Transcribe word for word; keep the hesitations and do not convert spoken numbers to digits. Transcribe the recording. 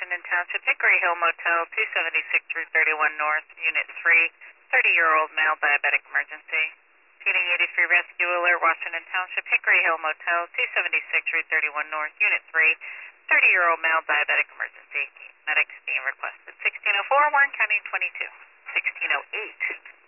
Washington Township, Hickory Hill Motel, two seventy-six Route thirty-one North, Unit three, thirty-year-old male diabetic emergency. P D eighty-three Rescue Alert, Washington Township, Hickory Hill Motel, two seventy-six Route thirty-one North, Unit three, thirty-year-old male diabetic emergency. Medics being requested. sixteen oh four, Warren County twenty-two. sixteen oh eight.